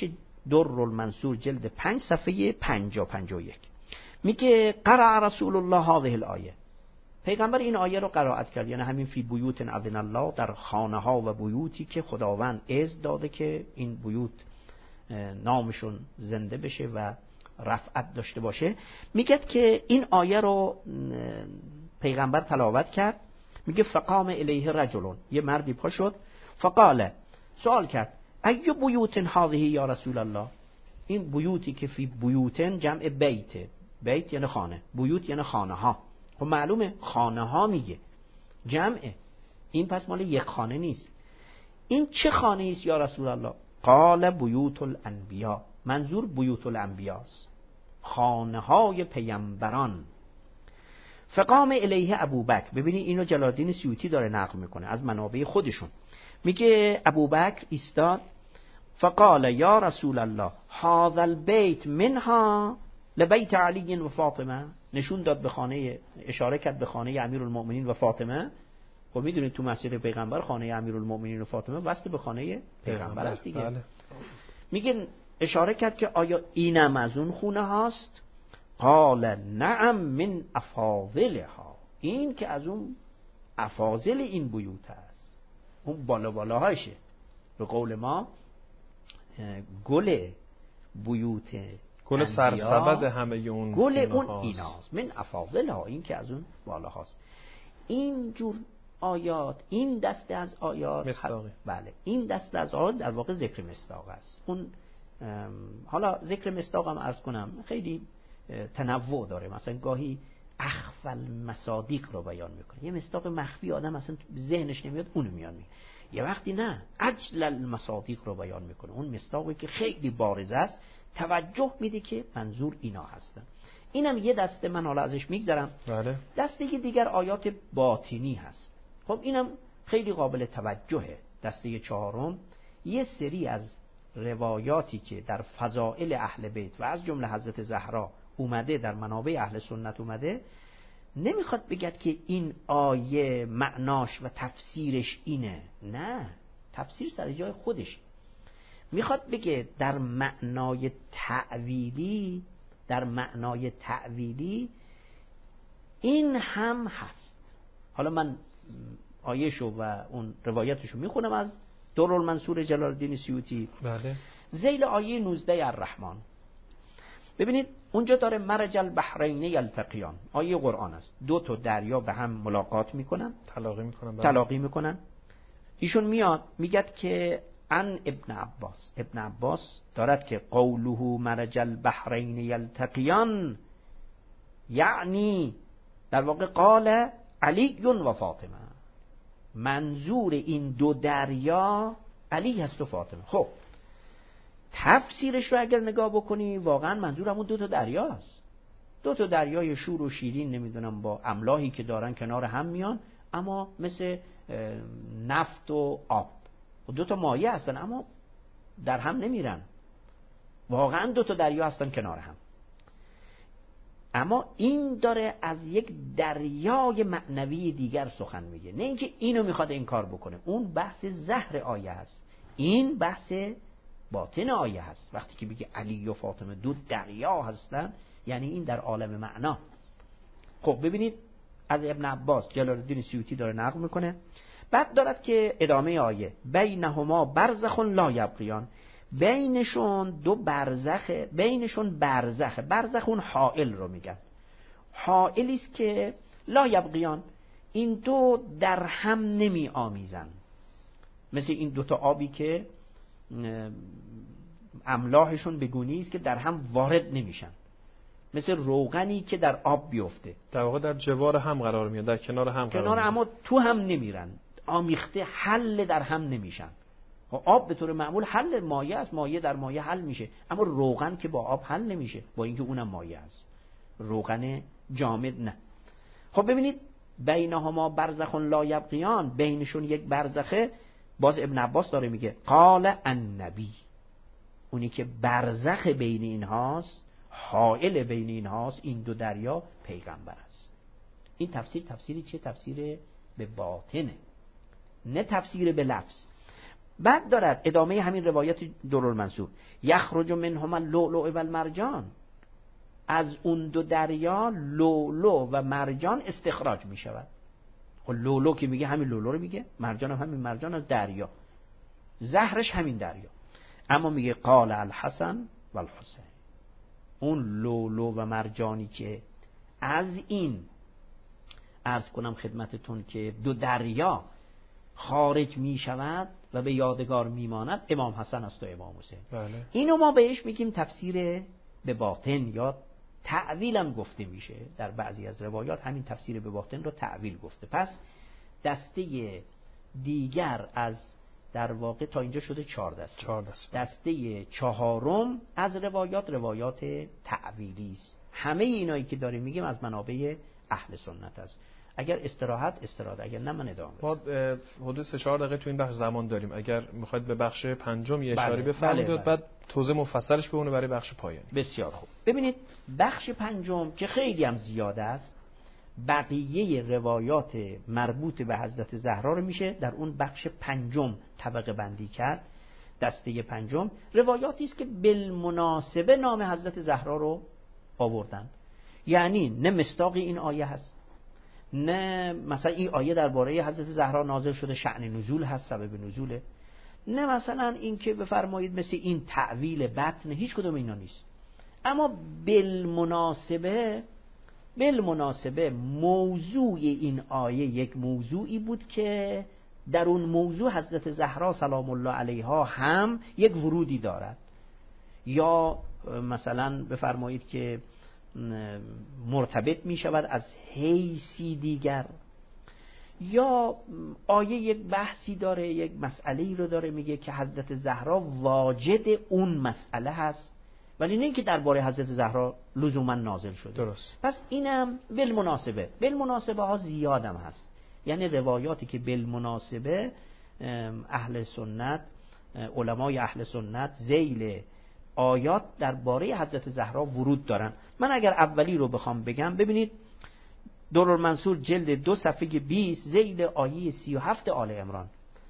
B: در المنصور جلد 5 صفحه 50-51 میگه قرأ رسول الله هذه الآیه، پیغمبر این آیه رو قرائت کرد، یعنی همین فی بیوت اذن الله، در خانه ها و بیوتی که خداوند اذن داده که این بیوت نامشون زنده بشه و رفعت داشته باشه. میگه که این آیه رو پیغمبر تلاوت کرد. میگه فقام الیه رجل، یه مردی پا شد، فقال، سوال کرد، ای بیوت هذه یا رسول الله، این بیوتی که فی بیوتن جمع بیت، بیت یعنی خانه، بیوت یعنی خانه ها، خب معلومه خانه ها میگه جمعه، این پس مال یک خانه نیست. این چه خانه است یا رسول الله؟ قال بیوت الانبیا، منظور بیوت الانبیا است، خانه های پیامبران. فقام الیه ابوبکر، ببینید اینو جلال الدین سیوطی داره نقل میکنه از منابع خودشون، میگه ابوبکر ایستاد، فقال یا رسول الله هذا البيت منها لبیت علی و فاطمه، نشون داد به خانه، اشاره کرد به خانه امیرالمؤمنین و فاطمه. خب میدونید تو مسجد پیغمبر خانه امیرالمؤمنین و فاطمه وصل به خانه پیغمبر است دیگه. بله. میگه اشاره کرد که آیا اینم از اون خونه هاست؟ قال نعم من افاضلها، این که از اون افاضل این بیوت است، اون بالا بالاهاشه، به قول ما گل بیوت،
A: گل سرسبد همه اون
B: گل اون ایناست، من افاضلها، این که از اون بالا هاست. این جور آیات، این دسته از آیات
A: مصداقی،
B: بله این دسته از آیات در واقع ذکر مصداق است. اون حالا ذکر مصداق هم عرض کنم خیلی تنوع داره، مثلا گاهی اخفى المصادیق رو بیان میکنه، یه مصداق مخفی آدم اصلا ذهنش نمیاد اونو میاد میگه، یه وقتی نه اجل المصادیق رو بیان میکنه، اون مصداقی که خیلی بارز است، توجه میده که منظور اینا هستن. اینم یه دسته من حالا ازش میگذرم.
A: بله.
B: دسته که دیگر آیات باطنی هست، خب اینم خیلی قابل توجهه. دسته چهارم یه سری از روایاتی که در فضائل اهل بیت و از جمله حضرت زهرا اومده، در منابع اهل سنت اومده، نمیخواد بگد که این آیه معناش و تفسیرش اینه، نه، تفسیر سر جای خودش. میخواد بگه در معنای تأویلی، در معنای تأویلی این هم هست. حالا من آیهشو و اون روایتشو میخونم از در المنصور جلال الدین سیوطی.
A: بله.
B: ذیل آیه 19 الرحمن، ببینید اونجا داره مرج البحرین یلتقیان، آیه قرآن است، دو تا دریا به هم ملاقات میکنن، تلاقی میکنن. ایشون میاد میگد که عن ابن عباس دارد که قوله مرج البحرین یلتقیان، یعنی در واقع قال علی و فاطمه، منظور این دو دریا علی هست و فاطمه. خب تفسیرش رو اگر نگاه بکنی واقعا منظور همون دو تا دریا است، دو تا دریای شور و شیرین، نمیدونم با املاحی که دارن کنار هم میان، اما مثل نفت و آب، دو تا مایه هستن اما در هم نمیرن، واقعا دو تا دریا هستن کنار هم. اما این داره از یک دریای معنوی دیگر سخن میگه، نه اینکه اینو میخواد انکار بکنه، اون بحث ظاهر آیه هست، این بحث باطن آیه هست. وقتی که بگه علی و فاطمه دو دریا هستن، یعنی این در عالم معنا. خب ببینید از ابن عباس جلال الدین سیوطی داره نقل میکنه، بعد دارد که ادامه آیه بینهما برزخ لا یبغیان، بینشون دو برزخه، بینشون برزخه، برزخ اون حائل رو میگن، حائلی است که لا یبغیان، این دو در هم نمی آمیزن، مثل این دوتا آبی که املاحشون بگونی است که در هم وارد نمیشن، مثل روغنی که در آب بیفته،
A: در واقع در جوار هم قرار میاد، در کنار هم قرار میاد،
B: اما تو هم نمیرن، آمیخته، حل در هم نمیشن. آب به طور معمول حل مایع است، مایع در مایع حل میشه، اما روغن که با آب حل نمیشه، با اینکه اونم مایع است، روغن جامد نه. خب ببینید بینهما برزخ لا یبغیان، بینشون یک برزخه. باز ابن عباس داره میگه قال النبی، اونی که برزخ بین اینهاست، حائل بین اینهاست، این دو دریا، پیغمبر است. این تفسیری چیه؟ تفسیر به باطنه، نه تفسیر به لفظ. بعد دارد ادامه همین روایت درالمنصور، یخرج منهما اللؤلؤ و المرجان، از اون دو دریا لؤلؤ و مرجان استخراج می شود. خب لؤلؤ که میگه همین لؤلؤ رو میگه، مرجان هم همین مرجان از دریا، زهرش همین دریا. اما میگه قال الحسن و الحسین، اون لؤلؤ و مرجانی که از این عرض کنم خدمتتون که دو دریا خارج می شود و به یادگار میماند، امام حسن است و امام حسین.
A: بله.
B: اینو ما بهش میگیم تفسیر به باطن یا تعویل هم گفته میشه. در بعضی از روایات همین تفسیر به باطن رو تعویل گفته. پس دسته دیگر از در واقع تا اینجا شده 4 دسته. دسته چهارم از روایات تعویلی است. همه اینایی که داریم میگیم از منابع اهل سنت است. اگر استراحت، اگر نه من ادامه.
A: ما حدود 3-4 دقیقه تو این بخش زمان داریم. اگر میخواید به بخش پنجم یه اشاره بفرمایید، بعد توضیح مفصلش بمونه برای بخش پایانی.
B: بسیار خوب. ببینید بخش پنجم که خیلی هم زیاده است، بقیه روایات مربوط به حضرت زهرا رو میشه در اون بخش پنجم طبقه بندی کرد. دسته پنجم روایاتی است که بالمناسبه نام حضرت زهرا رو آوردن، یعنی نه مصداق این آیه هست، نه مثلا این آیه درباره حضرت زهرا نازل شده شأن نزول هست، سبب نزوله، نه مثلا این که بفرمایید مثل این تعویل بطن، هیچ کدوم اینا نیست. اما بالمناسبه موضوع این آیه یک موضوعی بود که در اون موضوع حضرت زهرا سلام الله علیها هم یک ورودی دارد، یا مثلا بفرمایید که مرتبط می شود از حیثی دیگر، یا آیه یک بحثی داره، یک مسئله‌ای رو داره میگه که حضرت زهرا واجد اون مسئله هست، ولی نه اینکه درباره حضرت زهرا لزوما نازل شده.
A: درست.
B: پس اینم بالمناسبه ها زیادم هست، یعنی روایاتی که بالمناسبه اهل سنت، علمای اهل سنت ذیل آیات درباره حضرت زهرا ورود دارن. من اگر اولی رو بخوام بگم، ببینید درالمنصور جلد 2 صفحه 20 ذیل آیه 37 آل عمران،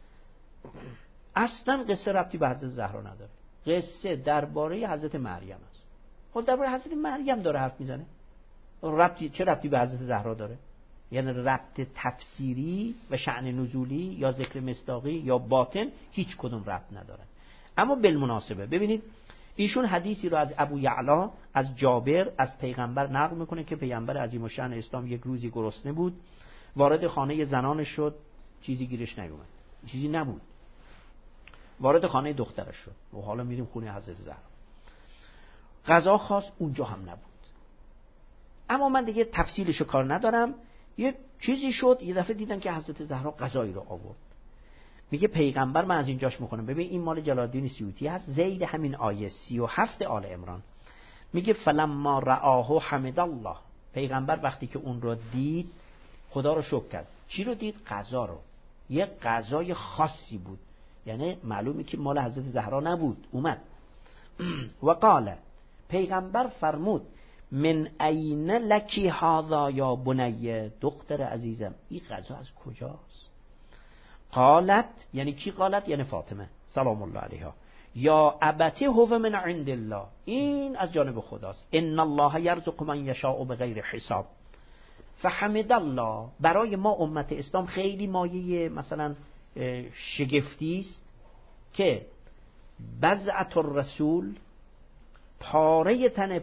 B: اصلا قصه ربطی به حضرت زهرا نداره، قصه درباره حضرت مریم است. خب درباره حضرت مریم داره حرف میزنه، چه ربطی به حضرت زهرا داره؟ یعنی ربط تفسیری و شأن نزولی یا ذکر مصداقی یا باطن هیچ کدوم ربط نداره. اما بالمناسبه ببینید ایشون حدیثی رو از ابو یعلا از جابر از پیغمبر نقل میکنه که پیغمبر عظیم الشأن اسلام یک روزی گرسنه بود، وارد خانه زنانش شد، چیزی گیرش نیومد، چیزی نبود. وارد خانه دخترش شد و حالا میریم خونه حضرت زهرا، غذا خواست، اونجا هم نبود. اما من دیگه تفصیلشو کار ندارم، یه چیزی شد، یه دفعه دیدن که حضرت زهرا غذایی رو آورد. میگه پیغمبر، من از اینجاش میخونم، ببین این مال جلال الدین سیوطی هست، زید همین آیه 37 آل عمران، میگه فلما رآه حمد الله، پیغمبر وقتی که اون رو دید خدا رو شکر کرد. چی رو دید؟ غذا رو. یه غذای خاصی بود، یعنی معلومه که مال حضرت زهرا نبود، اومد. و قال، پیغمبر فرمود من این لکی هذا یا بنیه، دختر عزیزم این غذا از کجاست؟ قالت، یعنی کی قالت؟ یعنی فاطمه سلام الله علیها، یا ابتی هو من عند الله، این از جانب خداست، ان الله یرزق من یشاء بغیر حساب. فحمد الله. برای ما امت اسلام خیلی مایه مثلا شگفتی است که بضعة الرسول، پاره تن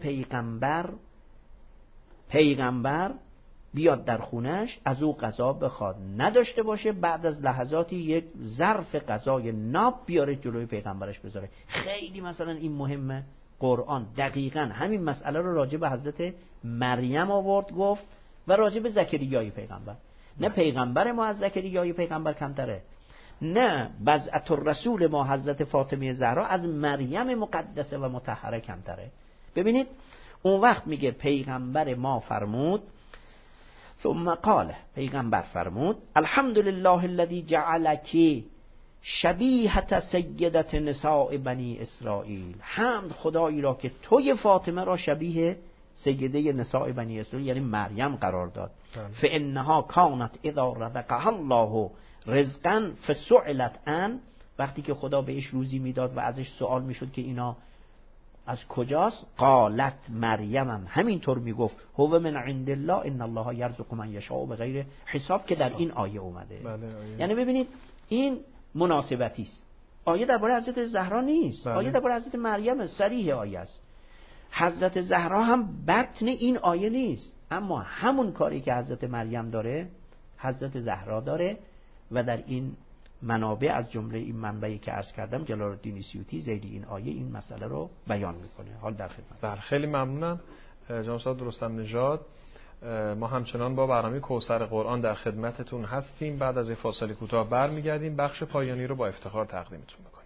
B: پیغمبر بیاد در خونش، از او غذا بخواد، نداشته باشه، بعد از لحظاتی یک ظرف غذای ناب بیاره جلوی پیغمبرش بذاره. خیلی مثلا این مهمه. قرآن دقیقاً همین مسئله رو راجع به حضرت مریم آورد گفت و راجع به زکریای پیغمبر. نه پیغمبر ما از زکریای پیغمبر کمتره، نه بضعة الرسول ما حضرت فاطمه زهرا از مریم مقدسه و مطهره کمتره. ببینید اون وقت میگه پیغمبر ما فرمود، ثم قال، پیغمبر فرمود الحمدلله الذي جعلك شبیهة سیدة نساء بنی اسرائیل، حمد خدایی را که توی فاطمه را شبیه سیده نساء بنی اسرائیل یعنی مریم قرار داد. فانها كانت اذا رزقها الله رزقا فسئلت عن، وقتی که خدا بهش روزی میداد و ازش سوال میشد که اینا از کجاست، قالت مریم هم همینطور میگفت هو من عند الله ان الله یرزق من یشاء بغیر حساب که در این آیه اومده. یعنی ببینید این مناسبتی است. آیه درباره حضرت زهرا نیست، آیه درباره حضرت مریم صریح آیه است. حضرت زهرا هم بطن این آیه نیست، اما همون کاری که حضرت مریم داره حضرت زهرا داره و در این منابع از جمله این منبعی که عرض کردم جلال الدین سیوطی ذیل این آیه این مسئله رو بیان میکنه. حال در خدمت.
A: بله خیلی ممنونم جناب استاد رستم نژاد. ما همچنان با برنامه کوثر قرآن در خدمتتون هستیم. بعد از این فاصله کوتاه برمیگردیم، بخش پایانی رو با افتخار تقدیمتون میکنیم.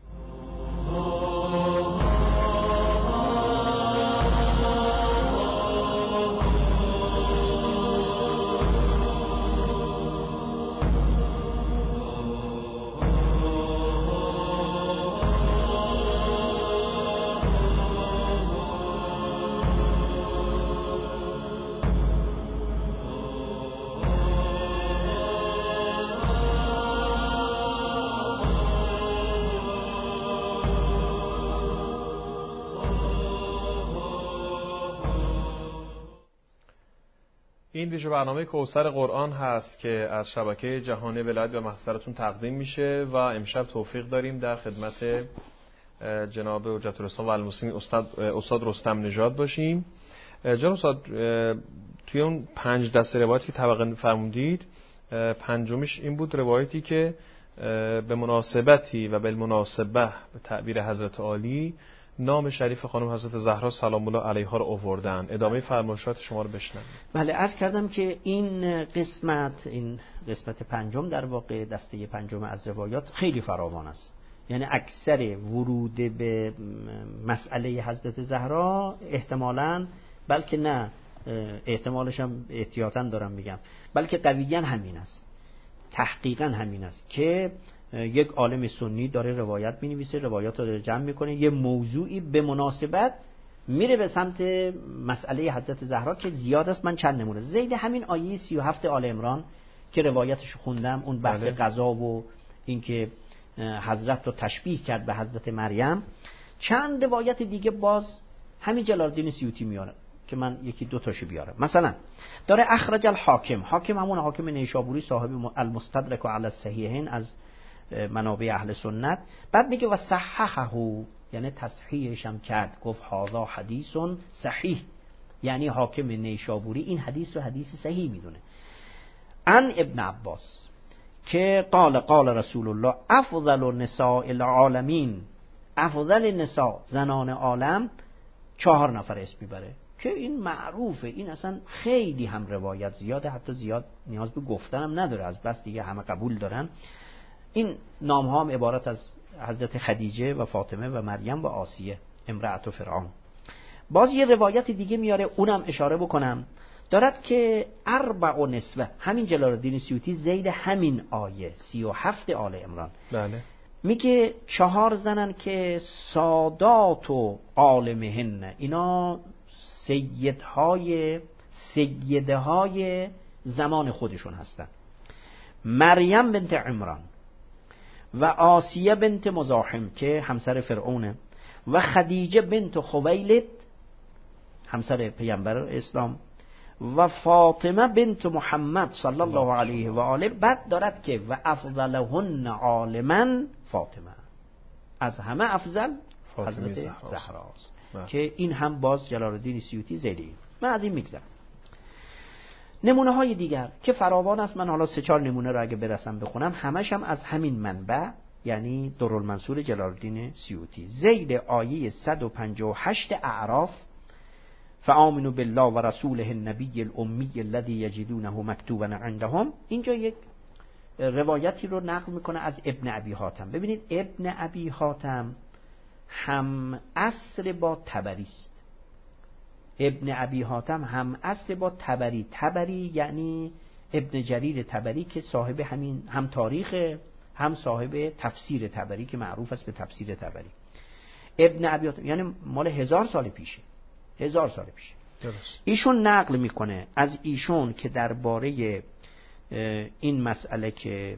A: این ویژه برنامه کوثر قرآن هست که از شبکه جهانی ولایت به محضرتون تقدیم میشه و امشب توفیق داریم در خدمت جناب حجت الاسلام و المسلمین استاد رستم نژاد باشیم. جناب استاد، توی اون 5 دسته روایتی که طبقه فرمودید، پنجمیش این بود روایتی که به مناسبتی و بالمناسبه به تعبیر حضرت عالی نام شریف خانم حضرت زهرا سلام الله علیها رو آوردن. ادامه فرمایشات شما رو بشنویم.
B: بله، عرض کردم که این قسمت پنجم در واقع دسته پنجم از روایات خیلی فراوان است. یعنی اکثر ورود به مسئله حضرت زهرا احتمالاً، بلکه نه احتمالش هم احتیاطاً دارم میگم، بلکه قویاً همین است، تحقیقاً همین است که یک عالم سنی داره روایت می‌نویسه، روایات رو داره جمع میکنه، یه موضوعی به مناسبت میره به سمت مسئله حضرت زهرا که زیاد است. من چند نمونه زید همین آیه 37 آل عمران که روایتش خوندم، اون بحث قضا و اینکه حضرت رو تشبیه کرد به حضرت مریم، چند روایت دیگه باز همین جلال الدین سیوطی میاره که من یکی دو تاشو بیارم. مثلا داره اخرج الحاکم، حاکم همون حاکم نیشابوری صاحب المستدرک علی الصحیحین از منابع اهل سنت، بعد میگه و صححه، یعنی تصحیحش هم کرد، گفت هذا حدیث صحیح، یعنی حاکم نیشابوری این حدیث رو حدیث صحیح میدونه. عن ابن عباس که قال رسول الله افضل نساء العالمین، افضل نساء زنان عالم 4 نفر اسم میبره که این معروفه، این اصلا خیلی هم روایت زیاده، حتی زیاد نیاز به گفتن هم نداره، از بس دیگه همه قبول دارن. این نام ها هم عبارت از حضرت خدیجه و فاطمه و مریم و آسیه امرأت فرعون. باز یه روایت دیگه میاره، اونم اشاره بکنم، دارد که 4 نسوه، همین جلال الدین سیوطی ذیل همین آیه 37 آل عمران، بله، میگه 4 زنن که سادات و عالمهن، اینا سیده های زمان خودشون هستن. مریم بنت عمران و آسیه بنت مزاحم که همسر فرعونه و خدیجه بنت خویلد همسر پیامبر اسلام و فاطمه بنت محمد صلی الله علیه و آله. بعد دارد که و افضلهن عالما فاطمه، از همه افضل حضرت زهراست که این هم باز جلال الدین سیوطی ذیلی. من از این میگذرم. نمونه های دیگر که فراوان است، من حالا 3-4 نمونه رو اگه برسم بخونم، همش هم از همین منبع، یعنی درالمنصور جلال الدین سیوطی. ذیل آیه 158 اعراف فآمنوا بالله و رسوله النبی الامی الذی یجدونه مکتوبا عندهم، اینجا یک روایتی رو نقل میکنه از ابن ابی حاتم. ببینید ابن ابی حاتم هم عصر با طبری است. ابن ابی حاتم هم عصر با طبری. طبری یعنی ابن جریر طبری که صاحب همین هم تاریخ، هم صاحب تفسیر طبری که معروف است به تفسیر طبری. ابن ابی حاتم یعنی مال 1000 سال پیشه، 1000 سال پیشه. ایشون نقل میکنه از ایشون که درباره این مسئله که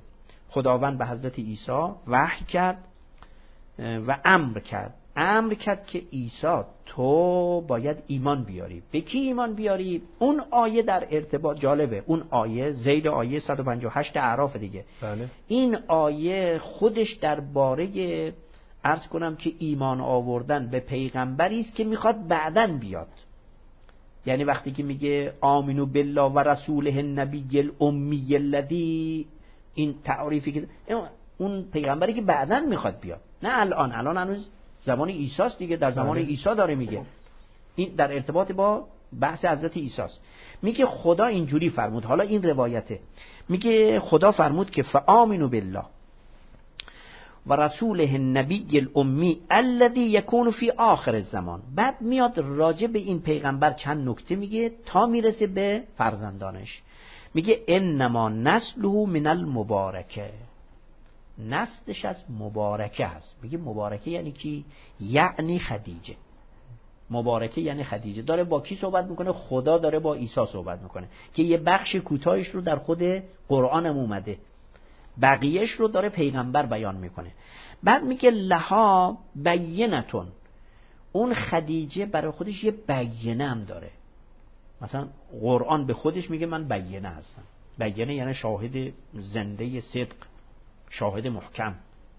B: خداوند به حضرت عیسی وحی کرد و امر کرد که عیسی تو باید ایمان بیاری. به کی ایمان بیاری؟ اون آیه در ارتباط جالبه، اون آیه ذیل آیه 158 اعراف دیگه.
A: بله.
B: این آیه خودش درباره عرض کنم که ایمان آوردن به پیغمبری است که میخواد بعداً بیاد. یعنی وقتی که میگه آمنو بالله و رسوله النبی الامی الذی، این تعریفی که اون پیغمبری که بعداً میخواد بیاد، نه الان هنوز زمان عیسی است دیگه، در زمان عیسی داره میگه. این در ارتباط با بحث حضرت عیسی است. میگه خدا اینجوری فرمود، حالا این روایته، میگه خدا فرمود که فآمنوا بالله و رسوله النبی الامی الذی یکون فی آخر الزمان. بعد میاد راجع به این پیغمبر چند نکته میگه تا میرسه به فرزندانش. میگه انما نسله من المبارکه، نسلش از مبارکه هست. میگه مبارکه یعنی کی؟ یعنی خدیجه. مبارکه یعنی خدیجه. داره با کی صحبت میکنه؟ خدا داره با عیسی صحبت میکنه که یه بخش کوتاهش رو در خود قرآنم اومده، بقیهش رو داره پیغمبر بیان میکنه. بعد میگه لها بینتون، اون خدیجه برای خودش یه بینه هم داره. مثلا قرآن به خودش میگه من بینه هستم. بینه یعنی شاهد زنده صدق، شاهد محکم.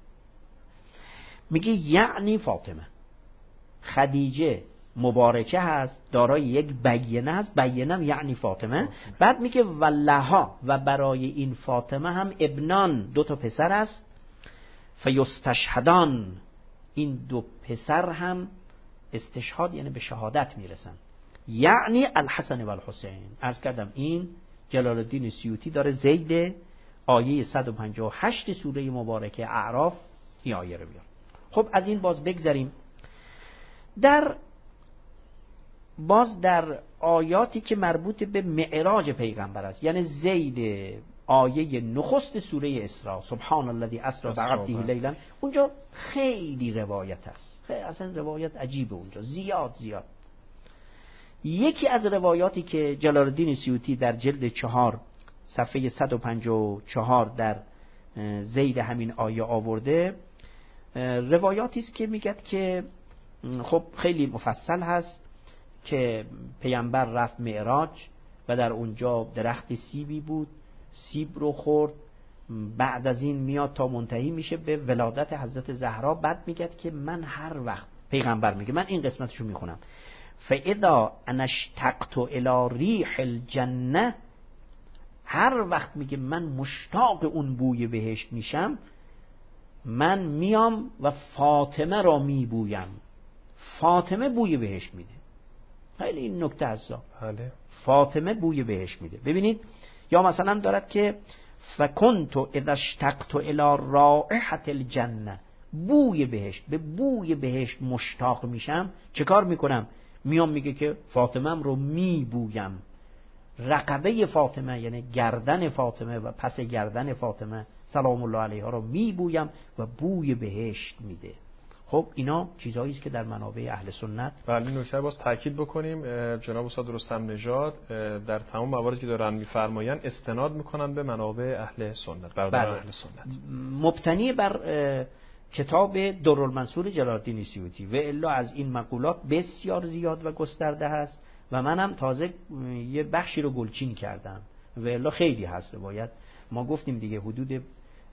B: میگه یعنی فاطمه، خدیجه مبارکه هست، دارای یک بینه هست، بینه یعنی فاطمه. بعد میگه ولها، و برای این فاطمه هم ابنان، 2 پسر است، فیستشهدان، این 2 پسر هم استشهاد یعنی به شهادت میرسن، یعنی الحسن و الحسین. عرض کردم این جلال الدین سیوطی داره زید آیه 158 سوره مبارکه اعراف این آیه رو بیار. خب از این باز بگذریم در آیاتی که مربوط به معراج پیغمبر است، یعنی زید آیه نخست سوره اسراء، سبحان الذی اسری بعبده لیلا، اونجا خیلی روایت است، خیلی اصلا روایت عجیبه اونجا، زیاد. یکی از روایاتی که جلال الدین سیوطی در جلد 4 صفحه 154 در زید همین آیه آورده، روایاتی است که میگد که خب خیلی مفصل هست که پیامبر رفت معراج و در اونجا درخت سیبی بود، سیب رو خورد. بعد از این میاد تا منتهی میشه به ولادت حضرت زهرا. بعد میگد که من هر وقت، پیغمبر میگه، من این قسمتشو میخونم، فاذا انا اشتقت الی ریح الجنه، هر وقت میگه من مشتاق اون بوی بهشت میشم، من میام و فاطمه را میبویم. فاطمه بوی بهشت میده. خیلی این نکته هست. فاطمه بوی بهشت میده. ببینید، یا مثلا دارد که فکنت اذا اشتقت الی رائحة الجنه، بوی بهشت، به بوی بهشت مشتاق میشم، چه کار میکنم؟ میام میگه که فاطمه رو میبویم. رقبه فاطمه یعنی گردن فاطمه و پس گردن فاطمه سلام الله علیها رو میبویم و بوی بهشت میده. خب اینا چیزایی است که در منابع اهل سنت.
A: بله، نکته باز تاکید بکنیم، جناب استاد رستم نژاد در تمام مواردی که دارن میفرمایند استناد میکنن به منابع اهل سنت، برادران اهل سنت، مبتنی
B: بر کتاب درالمنصور جلال الدین سیوطی. و الا از این مقولات بسیار زیاد و گسترده هست و منم تازه یه بخشی رو گلچین کردم. و الا خیلی هست روایت. ما گفتیم دیگه حدود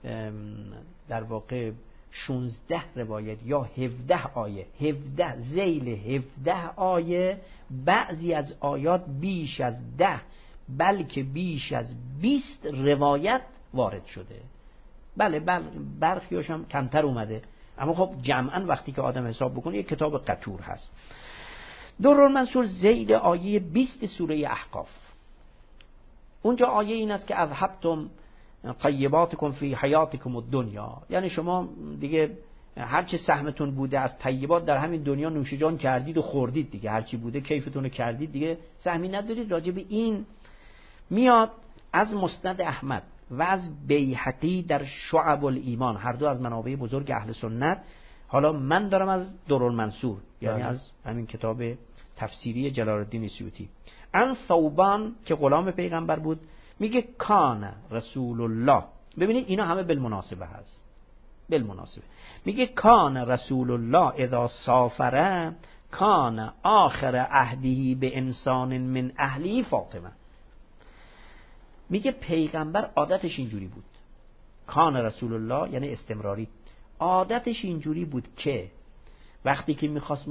B: در واقع 16 روایت یا 17 آیه، 17 ذیل 17 آیه، بعضی از آیات بیش از 10 بلکه بیش از 20 روایت وارد شده. بله برخیاش هم کمتر اومده، اما خب جمعاً وقتی که آدم حساب بکنه یک کتاب قطور هست. درالمنصور ذیل آیه 20 سوره احقاف، اونجا آیه این است که اذهبتم طیباتکم فی حیاتکم الدنیا، یعنی شما دیگه هرچی سهمتون بوده از طیبات در همین دنیا نوش جان کردید و خوردید دیگه، هرچی بوده کیفتون رو کردید دیگه، سهمی ندارید. راجع به این میاد از مسند احمد و از بیهقی در شعب الایمان، هر دو از منابع بزرگ اهل سنت. حالا من دارم از درالمنصور، یعنی از همین کتاب تفسیری جلال الدین سیوطی. ان ثوبان که غلام پیغمبر بود، میگه کان رسول الله ببینید اینا همه بالمناسبه هست. بالمناسبه میگه کان رسول الله اذا سافر کان آخر عهده به انسان من اهلی فاطمه. میگه پیغمبر عادتش اینجوری بود، کان رسول الله یعنی استمراری، عادتش اینجوری بود که وقتی که میخواست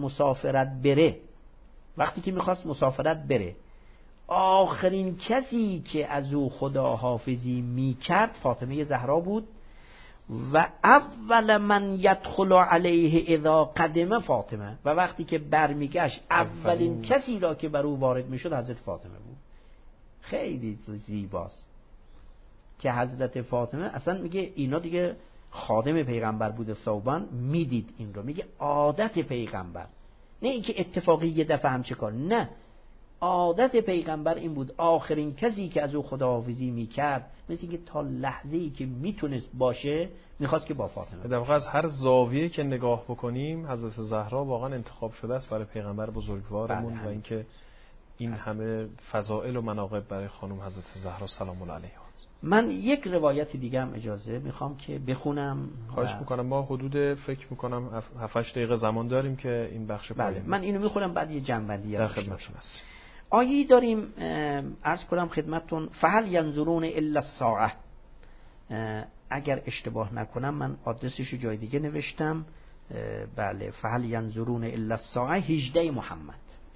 B: مسافرت بره آخرین کسی که از او خداحافظی میکرد فاطمه زهرا بود و اول من یدخل علیه اذا قدم فاطمه، و وقتی که برمیگشت اولین کسی را که بر او وارد میشد حضرت فاطمه بود. خیلی زیباست که حضرت فاطمه اصلا میگه اینا دیگه خادم پیغمبر بوده، ثوبان میدید این رو، میگه عادت پیغمبر، نه اینکه اتفاقی یه دفعه هم چه کار، نه، عادت پیغمبر این بود آخرین کسی که از او خداحافظی میکرد مثل اینکه تا لحظه‌ای که میتونست باشه میخواست که با فاطمه.
A: در واقع از هر زاویه که نگاه بکنیم حضرت زهرا واقعا انتخاب شده است برای پیغمبر بزرگوارمون و اینکه این همه فضائل و مناقب برای خانم حضرت زهرا سلام الله علیها.
B: من یک روایت دیگه هم اجازه میخوام که بخونم.
A: خواهش میکنم، ما حدود فکر میکنم 7-8 دقیقه زمان داریم که این بخش
B: بله من اینو میخونم بعد یه جنبندی
A: در خدمتتون هستم.
B: آیه داریم عرض کنم خدمتتون، فهل ینظرون الا الساعه، اگر اشتباه نکنم من آدرسش جای دیگه نوشتم، بله فهل ینظرون الا الساعه 18 محمد.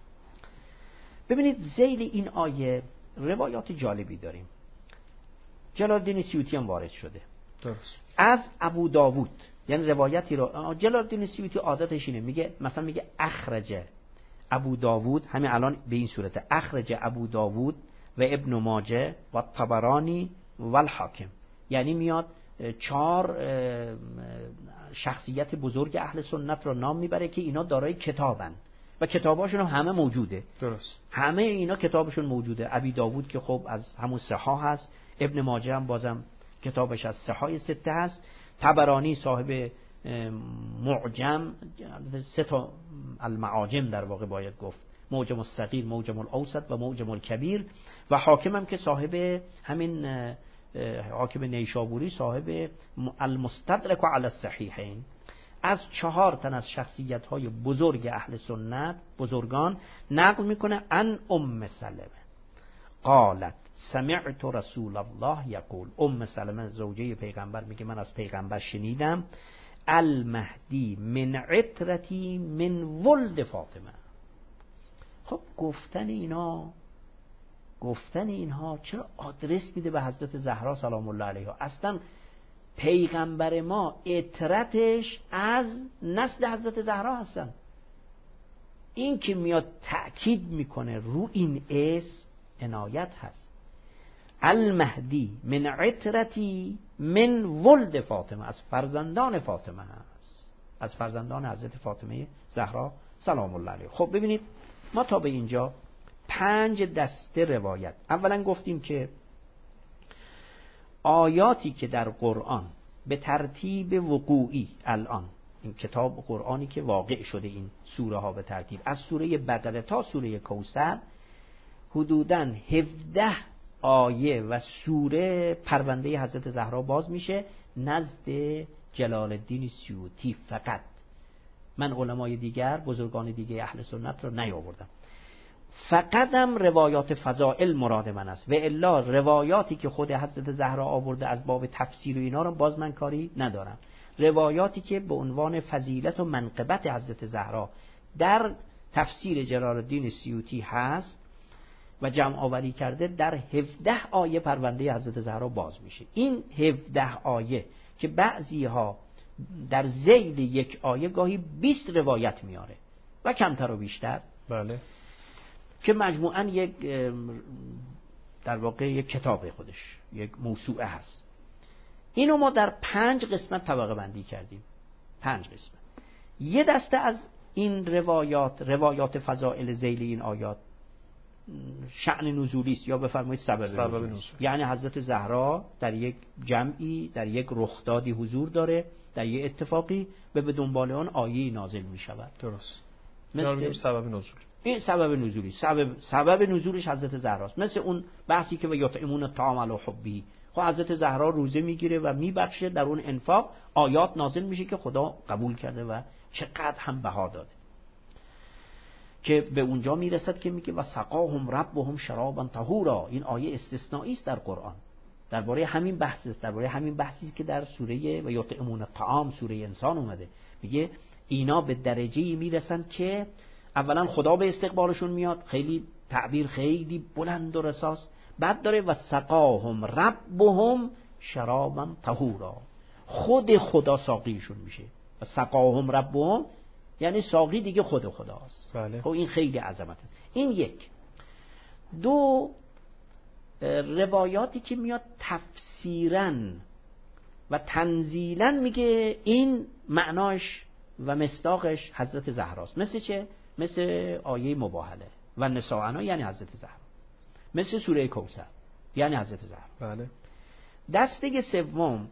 B: ببینید ذیل این آیه روایات جالبی داریم، جلال الدین سیوطی هم وارد شده
A: درست
B: از ابو داوود، یعنی روایتی رو جلال الدین سیوطی عادتش اینه میگه، مثلا میگه اخرج ابو داوود، همین الان به این صورته، اخرج ابو داوود و ابن ماجه و طبرانی و الحاکم، یعنی میاد 4 شخصیت بزرگ اهل سنت رو نام میبره که اینا دارای کتابن و کتاباشون هم همه موجوده.
A: درست
B: همه اینا کتابشون موجوده. ابی داوود که خب از همون صحاح هست، ابن ماجه هم بازم کتابش از صحاح 6 هست، طبرانی صاحب معجم 3 المعاجم در واقع باید گفت، معجم الصغیر، معجم الاوسط و معجم الکبیر، و حاکم هم که صاحب همین حاکم نیشابوری صاحب المستدرک علی الصحیحین. از 4 تن از شخصیت‌های بزرگ اهل سنت بزرگان نقل میکنه ان ام سلمه قالت سمعت رسول الله یقول، ام سلمه زوجه پیغمبر میگه من از پیغمبر شنیدم المهدی من عترتی من ولد فاطمه. خب گفتن اینها چرا آدرس میده به حضرت زهرا سلام الله علیها؟ اصلا پیغمبر ما عترتش از نسل حضرت زهرا هستن. این که میاد تأکید میکنه رو این اسم عنایت هست. المهدی من عترتی من ولد فاطمه، از فرزندان فاطمه هست، از فرزندان حضرت فاطمه زهرا سلام الله علیها. خب ببینید ما تا به اینجا 5 دسته روایت. اولا گفتیم که آیاتی که در قرآن به ترتیب وقوعی، الان این کتاب قرآنی که واقع شده این سوره ها به ترتیب از سوره بقره تا سوره کوثر، حدوداً 17 آیه و سوره پرونده حضرت زهرا باز میشه نزد جلال الدین سیوطی فقط. من علمای دیگر، بزرگان دیگه اهل سنت رو نیاوردم، فقط هم روایات فضائل مراد من است، و الا روایاتی که خود حضرت زهرا آورده از باب تفسیر و اینا رو باز من کاری ندارم. روایاتی که به عنوان فضیلت و منقبت حضرت زهرا در تفسیر جلال الدین سیوطی هست و جمع آوری کرده، در 17 آیه پرونده حضرت زهرا باز میشه. این 17 آیه که بعضی ها در ذیل یک آیه گاهی 20 روایت میاره و کمتر و بیشتر،
A: بله،
B: که مجموعاً یک در واقع یک کتاب خودش، یک موسوعه هست. اینو ما در 5 قسمت طبقه بندی کردیم. 5 قسمت. یه دسته از این روایات فضائل ذیل این آیات شأن نزولی است، یا بفرمایید سبب نزول. یعنی حضرت زهرا در یک جمعی، در یک رخدادی حضور داره، در یک اتفاقی به دنبال آن آیه نازل می شود.
A: درست.
B: مثل
A: سبب نزول.
B: این سبب نزولی، سبب نزولش حضرت زهراست. مثل اون بحثی که و یطعمون الطعام علی حبه، خب حضرت زهرا روزه میگیره و میبخشه، در اون انفاق آیات نازل میشه که خدا قبول کرده و چقدر هم بها داده، که به اونجا میرسد که میگه و سقاهم ربهم شرابا طهورا. این آیه استثنایی است در قرآن درباره همین بحث است، درباره همین بحثی که در سوره و یطعمون الطعام سوره انسان اومده. میگه اینا به درجه‌ای میرسن که اولا خدا به استقبالشون میاد، خیلی تعبیر خیلی بلند و رساست، بعد داره و سقاهم ربهم شرابا طهورا، خود خدا ساقیشون میشه. و سقاهم ربهم یعنی ساقی دیگه خود خداست.
A: بله.
B: خب این خیلی عظمت است. این یک. دو، روایاتی که میاد تفسیراً و تنزیلاً میگه این معناش و مصداقش حضرت زهراست. مثل چه؟ مثل آیه مباهله و نساءنا یعنی حضرت زهرا، مثل سوره کوثر یعنی حضرت زهرا.
A: بله.
B: دسته سوم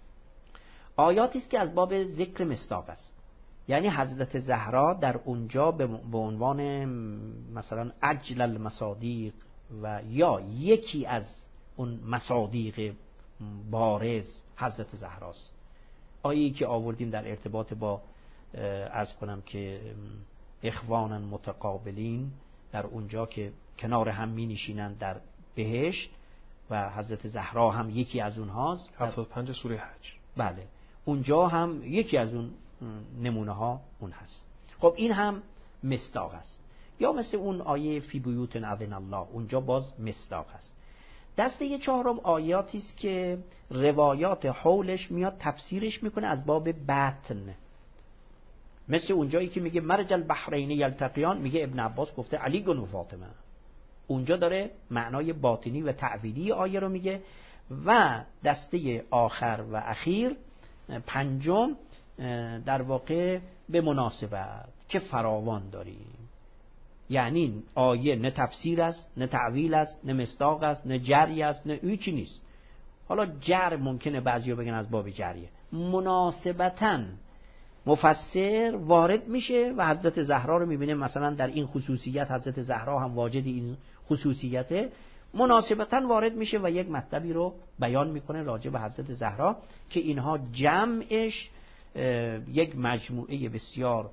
B: آیاتی است که از باب ذکر مصداق است، یعنی حضرت زهرا در اونجا به عنوان مثلا اجل المصادیق و یا یکی از اون مصادیق بارز حضرت زهراست. آیه‌ای که آوردیم در ارتباط با عرض کنم که اخوانا متقابلین، در اونجا که کنار هم می نشینند در بهشت و حضرت زهرا هم یکی از اونهاست.
A: 75 سوره حج.
B: بله، اونجا هم یکی از اون نمونه ها اون هست. خب این هم مصداق است. یا مثل اون آیه فی بیوت اذن الله، اونجا باز مصداق است. دسته چهارم آیاتی است که روایات حولش میاد تفسیرش میکنه از باب بطن، مثل اونجایی که میگه مرج البحرین یلتقیان، میگه ابن عباس گفته علی و فاطمه، اونجا داره معنای باطنی و تعویلی آیه رو میگه. و دسته آخر و اخیر پنجم در واقع به مناسبت که فراوان داریم، یعنی آیه نه تفسیر است، نه تعویل است، نه مصداق است، نه جری است، نه هیچی نیست. حالا جر ممکنه بعضیا بگن از باب جریه، مناسبتاً مفسر وارد میشه و حضرت زهرا رو میبینه، مثلا در این خصوصیت حضرت زهرا هم واجد این خصوصیته، مناسبتاً وارد میشه و یک مطلبی رو بیان میکنه راجع به حضرت زهرا که اینها جمعش یک مجموعه بسیار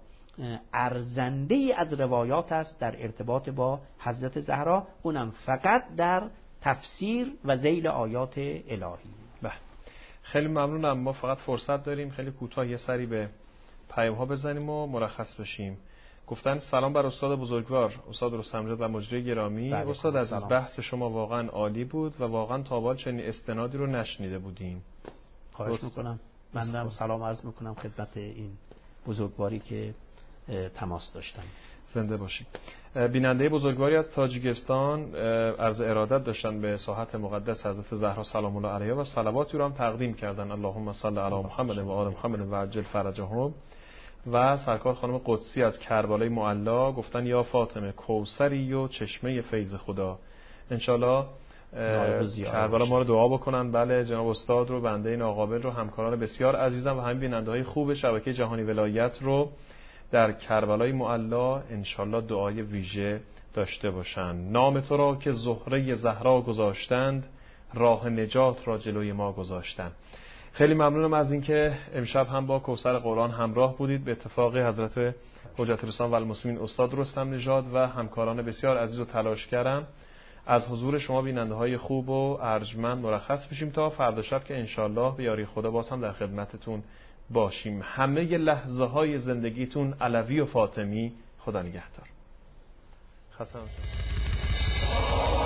B: ارزنده از روایات است در ارتباط با حضرت زهرا، اونم فقط در تفسیر و ذیل آیات الهی.
A: بله، خیلی ممنونم. ما فقط فرصت داریم خیلی کوتاه یه سری به پیام ها بزنیم و مرخص بشیم. گفتن سلام بر استاد بزرگوار، استاد رستمجاد و مجری گرامی. استاد عزیز، بحث شما واقعا عالی بود و واقعا تا حالا چنین استنادی رو نشنیده بودیم.
B: خواهش میکنم. من سلام عرض میکنم خدمت این بزرگواری که تماس داشتن.
A: زنده باشید. بیننده بزرگواری از تاجیکستان عرض ارادت داشتن به ساحت مقدس حضرت زهرا سلام الله علیها و صلواتی رو هم تقدیم کردن. اللهم صل علی محمد و آل محمد و عجل فرجهم. و سرکار خانم قدسی از کربلای معلا گفتن یا فاطمه کوثری و چشمه فیض خدا. انشالله کربلا ما رو دعا بکنن. بله جناب استاد رو، بنده ناقابل رو، همکاران بسیار عزیزم و همین بیننده‌های خوب شبکه جهانی ولایت رو در کربلای معلا انشالله دعای ویژه داشته باشن. نام تو را که زهره زهرا گذاشتند، راه نجات را جلوی ما گذاشتند. خیلی ممنونم از اینکه امشب هم با کوثر قرآن همراه بودید. به اتفاق حضرت حجت الاسلام و المسلمین استاد رستم نژاد و همکاران بسیار عزیز و تلاشگرم از حضور شما بیننده‌های خوب و ارجمند مرخص میشیم تا فردا شب که انشالله به یاری خدا باز هم در خدمتتون باشیم. همه لحظه های زندگیتون علوی و فاطمی. خدا نگهدار. خسته